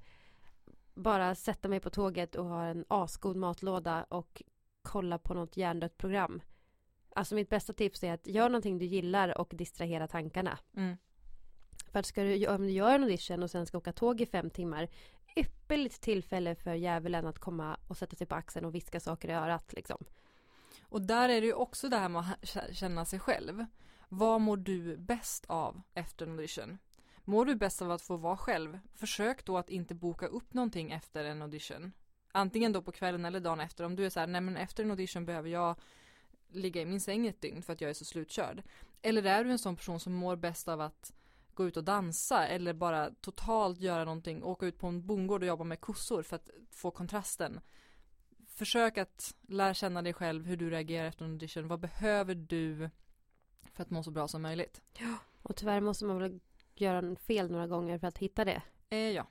S1: bara sätta mig på tåget och ha en asgod matlåda och kolla på något hjärndött program. Alltså mitt bästa tips är att gör någonting du gillar och distrahera tankarna.
S2: Mm.
S1: För att ska du, om du gör en audition och sen ska åka tåg i fem timmar, ypperligt tillfälle för djävulen att komma och sätta sig på axeln och viska saker i örat liksom.
S2: Och där är det ju också det här med att ha- känna sig själv. Vad mår du bäst av efter en audition? Mår du bäst av att få vara själv? Försök då att inte boka upp någonting efter en audition. Antingen då på kvällen eller dagen efter. Om du är så här, nej men efter en audition behöver jag ligga i min säng ett dygn för att jag är så slutkörd. Eller är du en sån person som mår bäst av att gå ut och dansa eller bara totalt göra någonting, åka ut på en bondgård och jobba med kossor för att få kontrasten. Försök att lära känna dig själv, hur du reagerar efter en audition. Vad behöver du för att må så bra som möjligt?
S1: Och tyvärr måste man väl göra en fel några gånger för att hitta det.
S2: Eh, ja.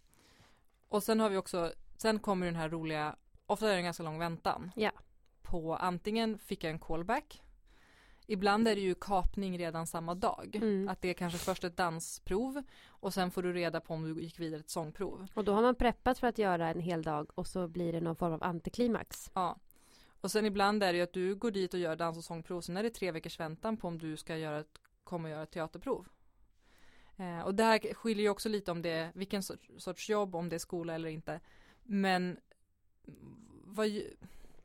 S2: Och sen har vi också, sen kommer den här roliga, ofta är det en ganska lång väntan.
S1: Ja.
S2: På antingen fick jag en callback. Ibland är det ju kapning redan samma dag.
S1: Mm.
S2: Att det är kanske först ett dansprov och sen får du reda på om du gick vidare ett sångprov.
S1: Och då har man preppat för att göra en hel dag och så blir det någon form av antiklimax.
S2: Ja. Och sen ibland är det ju att du går dit och gör dans- och sångprov. Sen är det tre veckors väntan på om du ska göra ett, komma och göra ett teaterprov. Eh, och det här skiljer ju också lite om det är vilken sorts, sorts jobb, om det är skola eller inte. Men vad, ju-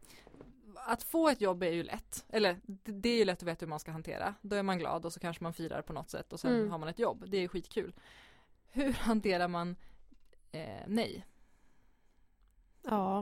S2: att få ett jobb är ju lätt. Eller det, det är ju lätt att veta hur man ska hantera. Då är man glad och så kanske man firar på något sätt och sen
S1: Mm.
S2: har man ett jobb. Det är skitkul. Hur hanterar man eh, nej?
S1: Ja.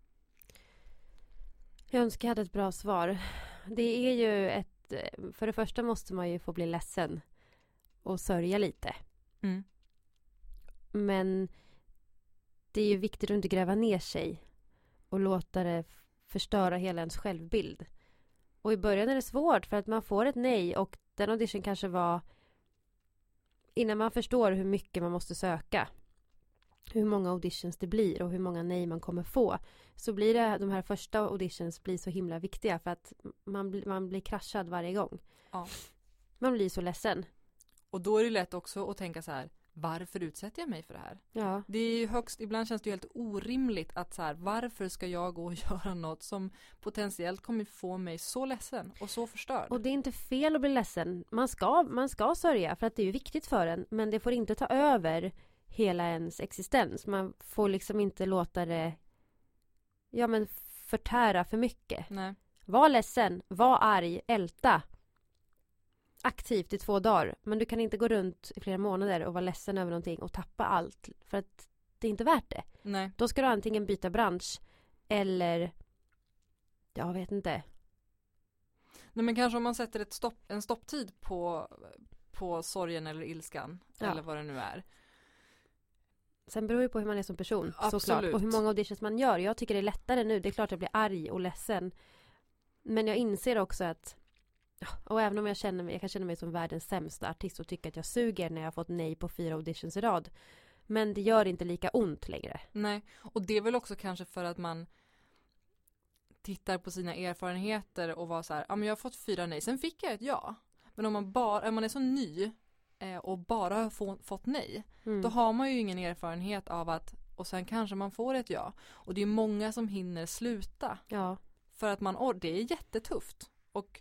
S1: Jag önskar jag hade ett bra svar. Det är ju ett... För det första måste man ju få bli ledsen och sörja lite.
S2: Mm.
S1: Men det är ju viktigt att inte gräva ner sig och låta det f- förstöra hela ens självbild. Och i början är det svårt för att man får ett nej och den audition kanske var innan man förstår hur mycket man måste söka, hur många auditions det blir och hur många nej man kommer få, så blir det, de här första auditions blir så himla viktiga för att man, bli, man blir kraschad varje gång.
S2: Ja.
S1: Man blir så ledsen.
S2: Och då är det lätt också att tänka så här, varför utsätter jag mig för det här?
S1: Ja.
S2: Det är ju högst, ibland känns det ju helt orimligt att så här, varför ska jag gå och göra något som potentiellt kommer få mig så ledsen och så förstörd?
S1: Och det är inte fel att bli ledsen. Man ska, man ska sörja för att det är ju viktigt för en, men det får inte ta över hela ens existens. Man får liksom inte låta det ja men förtära för mycket.
S2: Nej.
S1: Var ledsen, var arg, älta. Aktivt i två dagar. Men du kan inte gå runt i flera månader och vara ledsen över någonting och tappa allt. För att det är inte värt det.
S2: Nej.
S1: Då ska du antingen byta bransch eller jag vet inte.
S2: Nej, men kanske om man sätter ett stopp, en stopptid på, på sorgen eller ilskan.
S1: Ja.
S2: Eller vad det nu är.
S1: Sen beror det på hur man är som person.
S2: Absolut.
S1: Såklart. Och hur många auditions man gör. Jag tycker det är lättare nu. Det är klart jag blir arg och ledsen. Men jag inser också att och även om jag känner mig, jag kan känna mig som världens sämsta artist och tycka att jag suger när jag har fått nej på fyra auditions i rad. Men det gör inte lika ont längre.
S2: Nej, och det är väl också kanske för att man tittar på sina erfarenheter och var så här, ja men jag har fått fyra nej, sen fick jag ett ja. Men om man bara, om man är så ny eh, och bara har få, fått nej,
S1: Mm.
S2: då har man ju ingen erfarenhet av att, och sen kanske man får ett ja. Och det är många som hinner sluta.
S1: Ja.
S2: För att man, och det är jättetufft. Och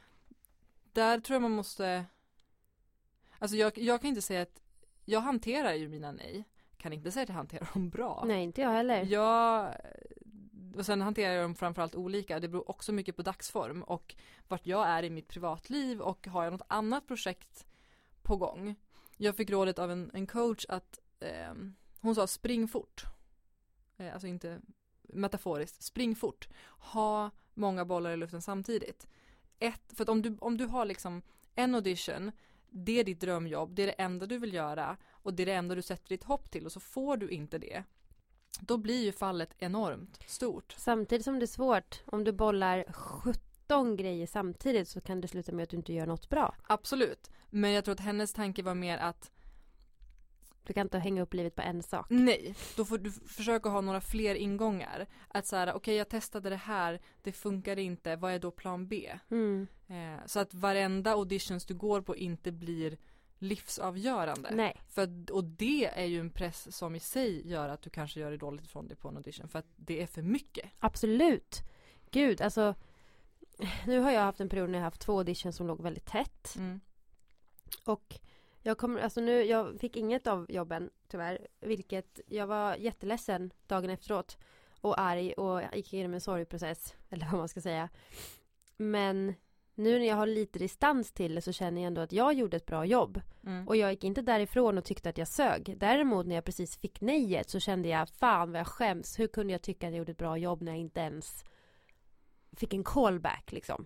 S2: där tror jag man måste, alltså jag, jag kan inte säga att, jag hanterar ju mina nej. Kan inte säga att jag hanterar dem bra.
S1: Nej, inte jag heller.
S2: Jag, och sen hanterar jag dem framförallt olika. Det beror också mycket på dagsform och vart jag är i mitt privatliv och har jag något annat projekt på gång. Jag fick rådet av en, en coach att eh, hon sa spring fort. Eh, alltså inte metaforiskt, spring fort. Ha många bollar i luften samtidigt. Ett, för att om du, om du har liksom en audition, det är ditt drömjobb, det är det enda du vill göra och det är det enda du sätter ditt hopp till och så får du inte det. Då blir ju fallet enormt stort.
S1: Samtidigt som det är svårt, om du bollar sjutton grejer samtidigt så kan det sluta med att du inte gör något bra.
S2: Absolut, men jag tror att hennes tanke var mer att
S1: Du kan inte hänga upp livet på en sak.
S2: nej, då får du försöka ha några fler ingångar. Att så här, okej okay, jag testade det här, det funkar inte, vad är då plan B?
S1: Mm.
S2: Eh, så att varenda auditions du går på inte blir livsavgörande.
S1: Nej.
S2: För, och det är ju en press som i sig gör att du kanske gör det dåligt från dig på en audition. För att det är för mycket.
S1: Absolut. Gud, alltså nu har jag haft en period när jag haft två auditions som låg väldigt tätt.
S2: Mm.
S1: Och jag kommer, alltså nu, jag fick inget av jobben tyvärr, vilket jag var jätteledsen dagen efteråt och arg och gick igenom en sorgprocess, eller vad man ska säga. Men nu när jag har lite distans till det så känner jag ändå att jag gjorde ett bra jobb.
S2: Mm.
S1: Och jag gick inte därifrån och tyckte att jag sög. Däremot när jag precis fick nejet så kände jag, fan vad jag skäms. Hur kunde jag tycka att jag gjorde ett bra jobb när jag inte ens fick en callback liksom.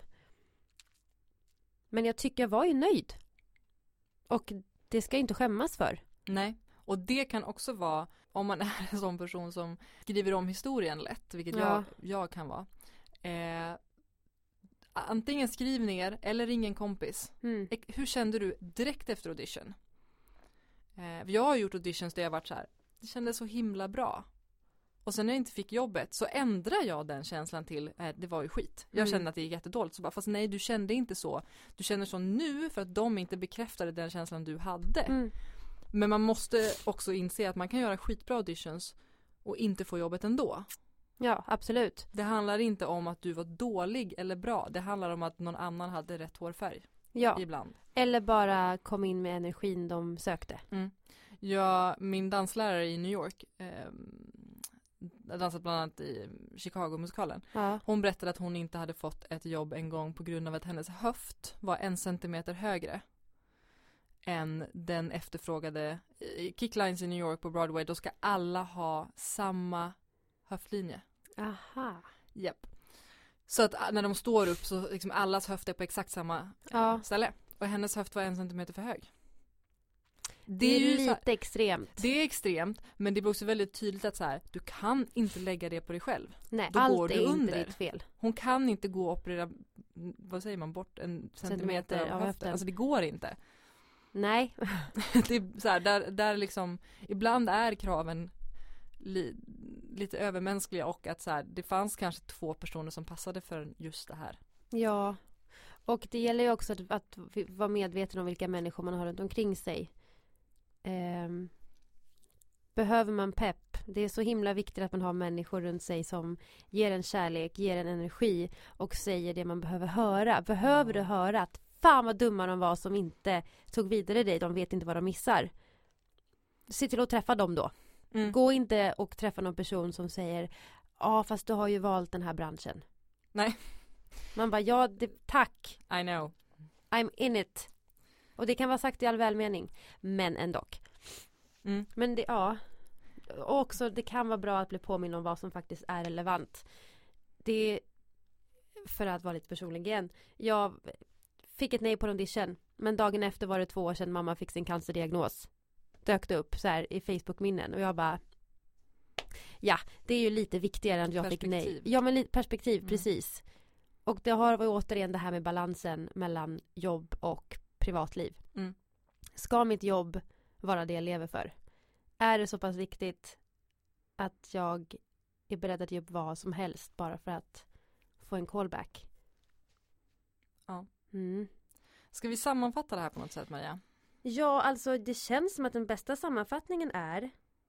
S1: Men jag tycker jag var ju nöjd. Och det ska jag inte skämmas för.
S2: Nej, och det kan också vara om man är en sån person som skriver om historien lätt, vilket
S1: Ja.
S2: jag, jag kan vara. Eh, antingen skriv ner eller ring en kompis.
S1: Mm.
S2: Hur kände du direkt efter audition? Eh, jag har gjort auditions där jag varit så här, det kändes så himla bra. Och sen när jag inte fick jobbet så ändrade jag den känslan till, eh, det var ju skit. Jag
S1: Mm.
S2: kände att det gick jättedåligt. Så bara, fast nej, du kände inte så. Du känner så nu för att de inte bekräftade den känslan du hade.
S1: Mm.
S2: Men man måste också inse att man kan göra skitbra auditions och inte få jobbet ändå.
S1: Ja, absolut.
S2: Det handlar inte om att du var dålig eller bra. Det handlar om att någon annan hade rätt hårfärg.
S1: Ja.
S2: Ibland.
S1: Eller bara kom in med energin de sökte.
S2: Mm. Jag, min danslärare i New York, eh, jag dansat bland annat i Chicago-musikalen.
S1: Ja.
S2: Hon berättade att hon inte hade fått ett jobb en gång på grund av att hennes höft var en centimeter högre än den efterfrågade. I Kicklines i New York på Broadway, då ska alla ha samma höftlinje.
S1: Aha.
S2: Japp. Så att när de står upp så liksom allas höft är på exakt samma
S1: Ja.
S2: ställe. Och hennes höft var en centimeter för hög.
S1: Det är,
S2: ju
S1: lite
S2: så här,
S1: extremt.
S2: det är extremt, men det blir också väldigt tydligt att så här, du kan inte lägga det på dig själv.
S1: Nej,
S2: då
S1: allt
S2: går du
S1: är
S2: under.
S1: inte ditt fel.
S2: Hon kan inte gå och operera, vad säger man, bort en centimeter,
S1: Centimeter
S2: av
S1: av
S2: höften.
S1: höften.
S2: Alltså det går inte.
S1: Nej.
S2: Det är så här, där, där liksom, ibland är kraven li, lite övermänskliga och att så här, det fanns kanske två personer som passade för just det här.
S1: Ja, och det gäller ju också att, att vara medveten om vilka människor man har runt omkring sig. Um, behöver man pepp? Det är så himla viktigt att man har människor runt sig som ger en kärlek, ger en energi och säger det man behöver höra. Behöver du höra att fan vad dumma de var som inte tog vidare dig, de vet inte vad de missar. Se till att träffa dem då. Mm. Gå inte och träffa någon person som säger ja ah, fast du har ju valt den här branschen.
S2: Nej.
S1: Man bara ja det, tack.
S2: I know.
S1: I'm in it. Och det kan vara sagt i all välmening. Men ändå.
S2: Mm.
S1: Men det, ja. Och också det kan vara bra att bli påminn om vad som faktiskt är relevant. Det för att vara lite personlig igen. Jag fick ett nej på en audition. Men dagen efter var det två år sedan mamma fick sin cancerdiagnos. Dök det upp så här i Facebook-minnen. Och jag bara ja, det är ju lite viktigare än att jag fick nej. Ja, men lite perspektiv, mm. precis. Och det har varit återigen det här med balansen mellan jobb och privatliv.
S2: Mm.
S1: Ska mitt jobb vara det jag lever för? Är det så pass viktigt att jag är beredd att ge upp vad som helst bara för att få en callback?
S2: Ja.
S1: Mm.
S2: Ska vi sammanfatta det här på något sätt, Maria?
S1: Ja, alltså det känns som att den bästa sammanfattningen är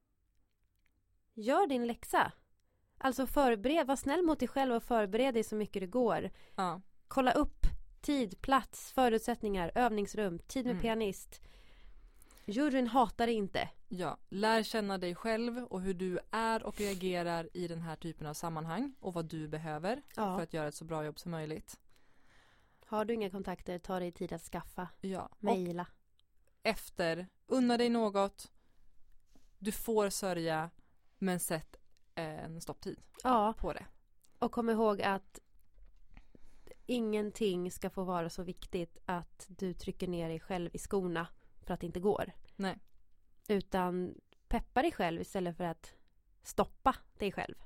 S1: gör din läxa. Alltså förbered, var snäll mot dig själv och förbered dig så mycket det går.
S2: Ja.
S1: Kolla upp tid, plats, förutsättningar, övningsrum, tid med mm. pianist. Juryn hatar det inte.
S2: Ja, lär känna dig själv och hur du är och reagerar i den här typen av sammanhang och vad du behöver ja. för att göra ett så bra jobb som möjligt.
S1: Har du inga kontakter, ta dig tid att skaffa.
S2: Ja.
S1: Mejla.
S2: Efter, unna dig något. Du får sörja, men sätt en stopptid
S1: ja.
S2: på det.
S1: Och kom ihåg att ingenting ska få vara så viktigt att du trycker ner dig själv i skorna för att det inte går.
S2: Nej.
S1: Utan peppa dig själv istället för att stoppa dig själv.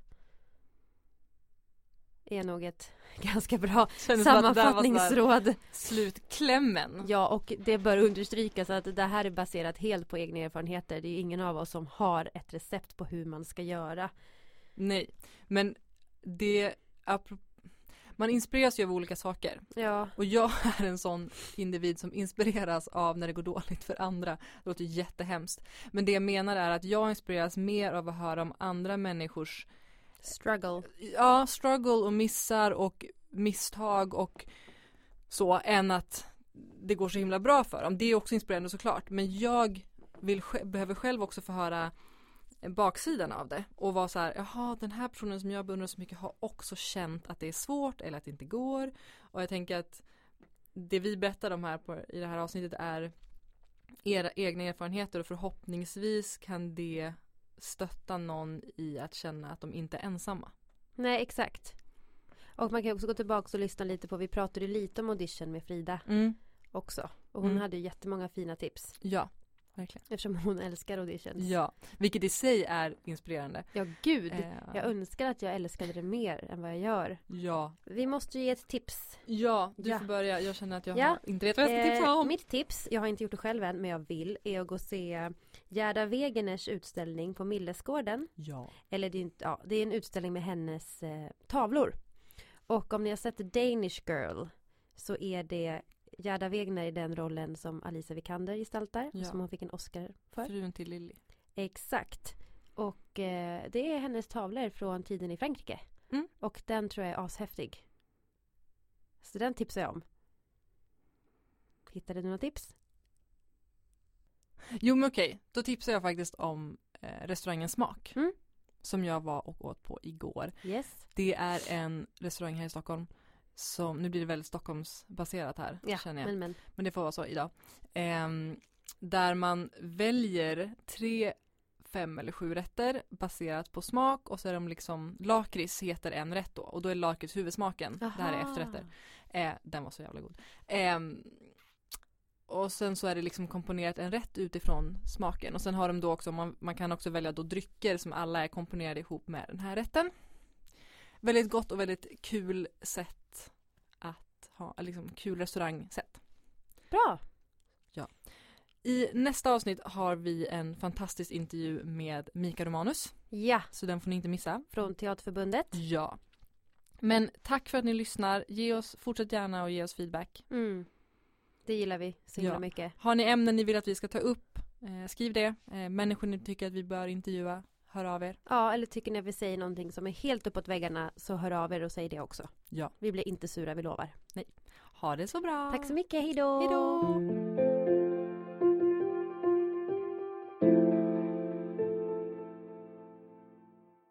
S1: Är nog ett ganska bra sammanfattningsråd.
S2: Slutklämmen.
S1: Ja, och det bör understrykas att det här är baserat helt på egna erfarenheter. Det är ingen av oss som har ett recept på hur man ska göra.
S2: Nej, men det man inspireras ju av olika saker.
S1: Ja.
S2: Och jag är en sån individ som inspireras av när det går dåligt för andra. Det låter jättehemskt. Men det jag menar är att jag inspireras mer av att höra om andra människors
S1: struggle.
S2: Ja, struggle och missar och misstag och så, än att det går så himla bra för dem. Det är också inspirerande såklart. Men jag vill, behöver själv också få höra baksidan av det. Och vara så här, jaha, den här personen som jag beundrar så mycket har också känt att det är svårt eller att det inte går. Och jag tänker att det vi berättar om här på, i det här avsnittet är era egna erfarenheter och förhoppningsvis kan det stötta någon i att känna att de inte är ensamma.
S1: Nej, exakt. Och man kan också gå tillbaka och lyssna lite på, vi pratade lite om audition med Frida
S2: mm.
S1: också. Och hon
S2: mm.
S1: hade jättemånga fina tips.
S2: Ja, verkligen.
S1: Eftersom hon älskar auditions.
S2: Ja, vilket i sig är inspirerande.
S1: Ja, gud.
S2: Eh.
S1: Jag önskar att jag älskade det mer än vad jag gör.
S2: Ja.
S1: Vi måste ge ett tips.
S2: Ja, du
S1: ja.
S2: får börja. Jag känner att jag
S1: ja.
S2: har inte vet vad jag ska tipsa om.
S1: Mitt tips, jag har inte gjort det själv än, men jag vill, är att gå och se Gerda Wegeners utställning på Millesgården.
S2: Ja.
S1: Eller det är, inte, ja, det är en utställning med hennes eh, tavlor. Och om ni har sett The Danish Girl så är det Gerda Wegener i den rollen som Alicia Vikander gestaltar.
S2: Ja.
S1: Som hon fick en Oscar för.
S2: Frun till Lily.
S1: Exakt. Och eh, det är hennes tavlor från tiden i Frankrike.
S2: Mm.
S1: Och den tror jag är ashäftig. Så den tipsar jag om. Hittade du några tips?
S2: Jo men okej, då tipsar jag faktiskt om eh, restaurangen Smak.
S1: Mm.
S2: Som jag var och åt på igår.
S1: Yes.
S2: Det är en restaurang här i Stockholm. Som, nu blir det väldigt Stockholmsbaserat här,
S1: ja,
S2: känner jag.
S1: Men, men.
S2: men det får vara så idag. Eh, där man väljer tre, fem eller sju rätter baserat på smak. Och så är de liksom, lakrits heter en rätt då. Och då är lakrits huvudsmaken.
S1: Aha.
S2: Det här är efterrätter. Eh, den var så jävla god. Eh, och sen så är det liksom komponerat en rätt utifrån smaken. Och sen har de då också, man, man kan också välja då drycker som alla är komponerade ihop med den här rätten. Väldigt gott och väldigt kul sätt att ha, liksom kul restaurangsätt.
S1: Bra.
S2: Ja. I nästa avsnitt har vi en fantastisk intervju med Mika Romanus.
S1: Ja.
S2: Så den får ni inte missa.
S1: Från Teaterförbundet.
S2: Ja. Men tack för att ni lyssnar. Ge oss, fortsätt gärna och ge oss feedback.
S1: Mm. Det gillar vi så himla
S2: Ja.
S1: mycket.
S2: Har ni ämnen ni vill att vi ska ta upp, eh, skriv det. Eh, människor ni tycker att vi bör intervjua, hör av er.
S1: Ja, eller tycker ni att vi säger någonting som är helt uppåt väggarna, så hör av er och säg det också.
S2: Ja.
S1: Vi blir inte sura, vi lovar.
S2: Ha det så bra.
S1: Tack så mycket, hej då!
S2: Hej då!